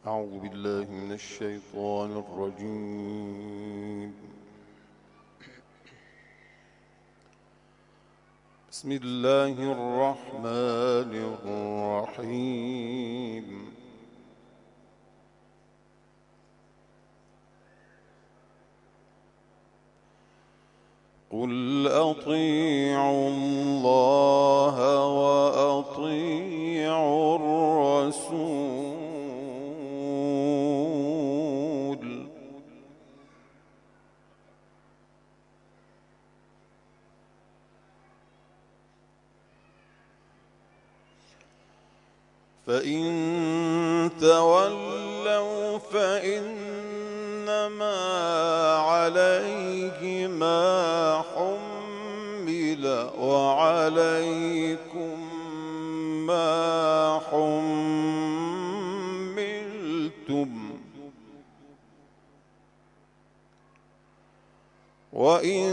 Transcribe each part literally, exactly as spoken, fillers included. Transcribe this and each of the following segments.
أعوذ بالله من الشيطان الرجيم. بسم الله الرحمن الرحيم. قل أطيعوا الله وأطيعوا الرسول فإن تولوا فإنما عليه ما حمل وعليكم ما حملتم وإن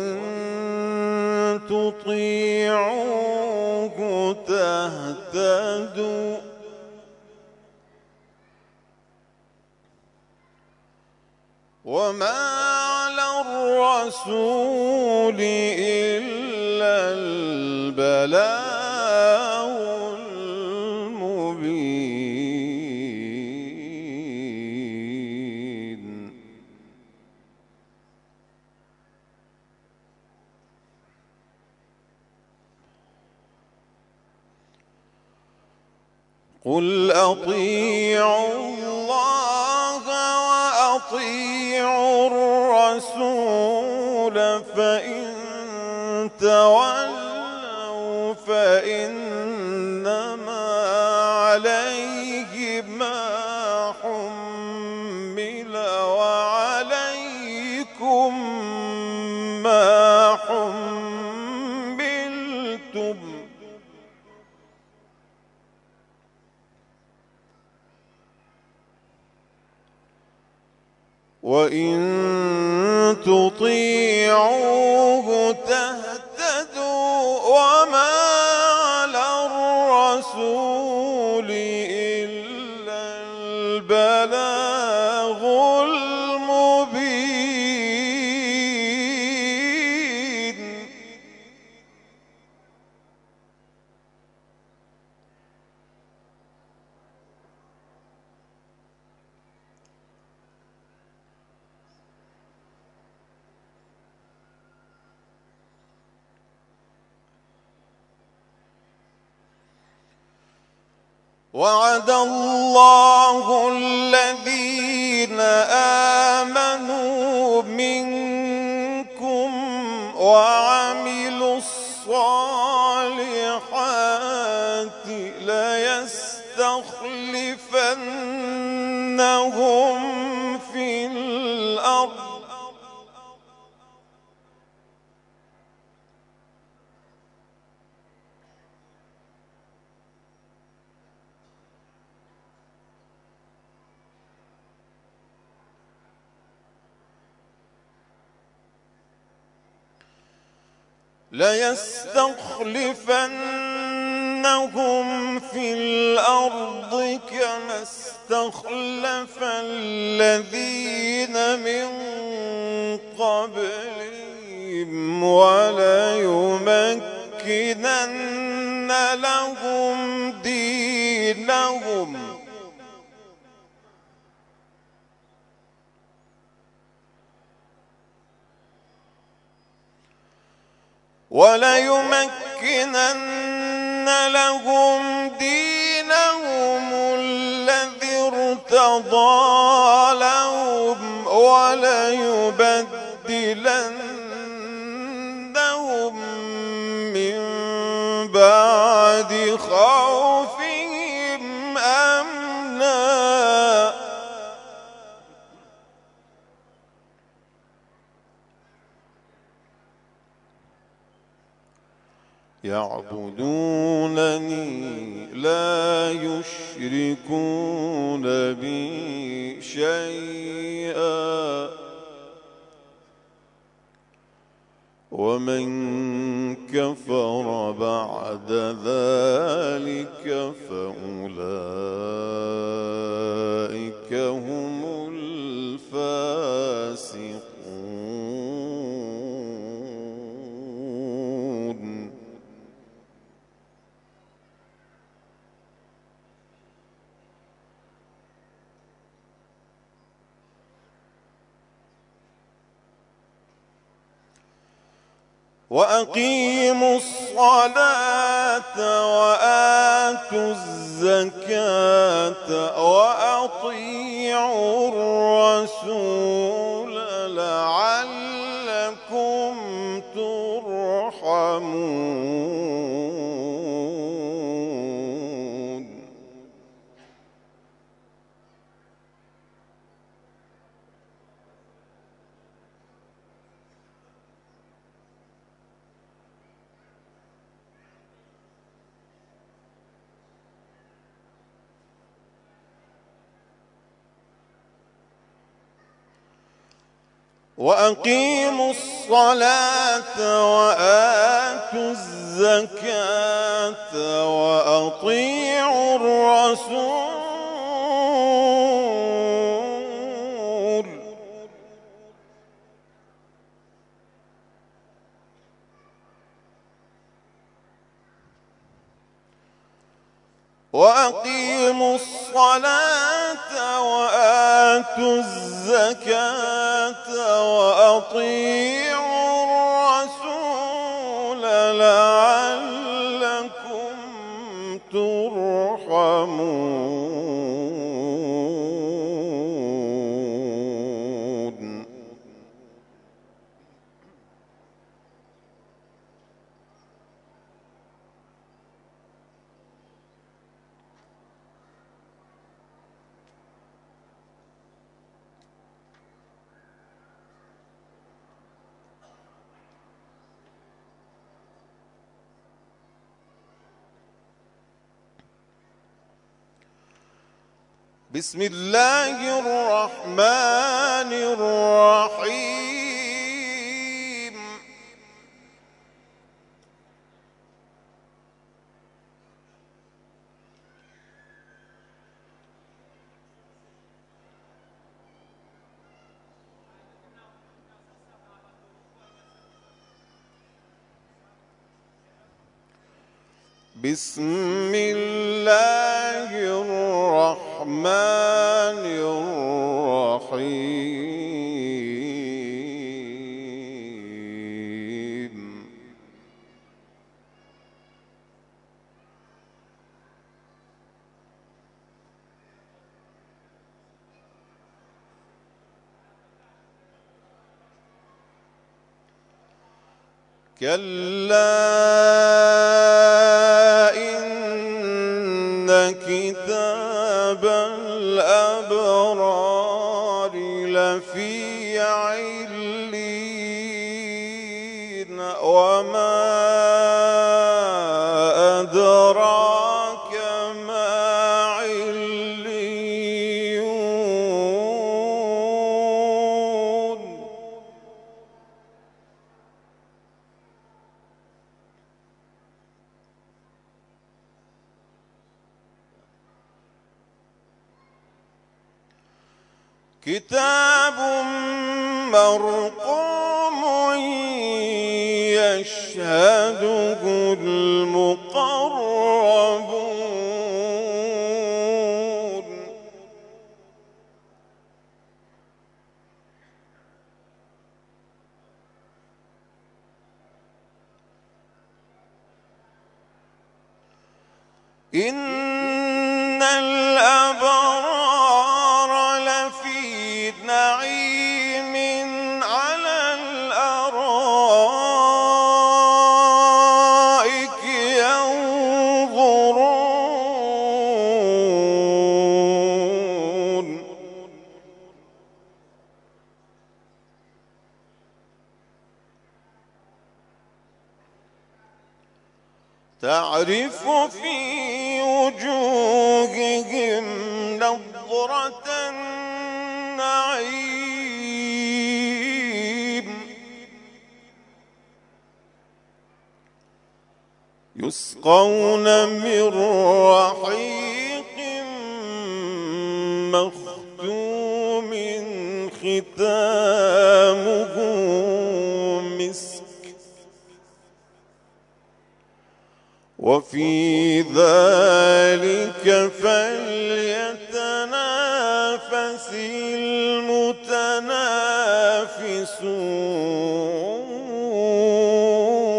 تطيعوه تهتدوا وما على الرسول إلا البلاغ المبين. قل أطيعوا الله وأطيعوا الرسول فإن تولوا فإنما عليه ما حمل وعليكم ما حملتم وإن تطيعوه تهتدوا وما على الرسول إلا البلاغ المبين. وعد الله الذين آمنوا منكم وعملوا الصالحات ليستخلفنهم في الأرض ليستخلفنهم في الأرض كما استخلف الذين من قبلهم وليمكنن لهم دينهم وليمكنن لهم دينهم الذي ارتضى لهم وليبدلنهم من بعد خوفهم أمنا يعبدونني لا يشركون بي شيئا ومن كفر بعد ذلك فأولئك وأقيموا الصلاة وآتوا الزكاة وأطيعوا الرسول لعلكم ترحمون. وأقيموا الصلاة وآتوا الزكاة وأطيعوا الرسول وأقيموا الصلاة وآتوا الزكاة وأطيعوا الرسول لعلكم ترحمون. بسم الله الرحمن الرحيم. بسم الله الرحمن الرحيم. كلا كتاب الأبرار لفي عليين وما أدراك ما عليون. كتاب مرقوم يشهده المقربون. إن الأبرار لفي نعيم على الأرائك ينظرون. تعرف في وجوههم نضرة النعيم. يسقون من رحيق مختوم ختامه مسك وفي ذلك فليتنافس المتنافسون.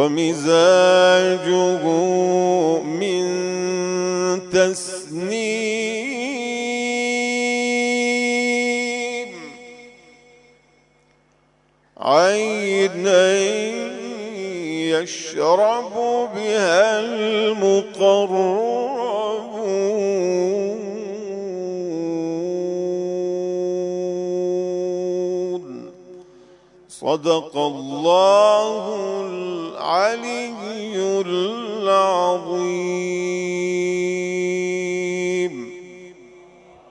ومزاجه من تسنيم عينا يشرب بها المقربون صدق الله العلي العظيم.